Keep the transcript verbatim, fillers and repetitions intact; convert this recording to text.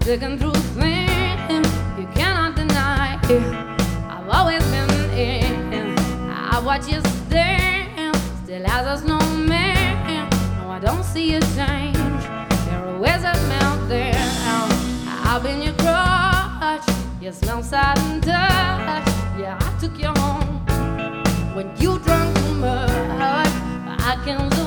sticking through things you cannot deny. I've always been in. I watch you stand, still as a snowman. No, I don't see you change. You're always a meltdown. I've been your crush. You smell sad and touch. Yeah, I took you home when you drank too much. I can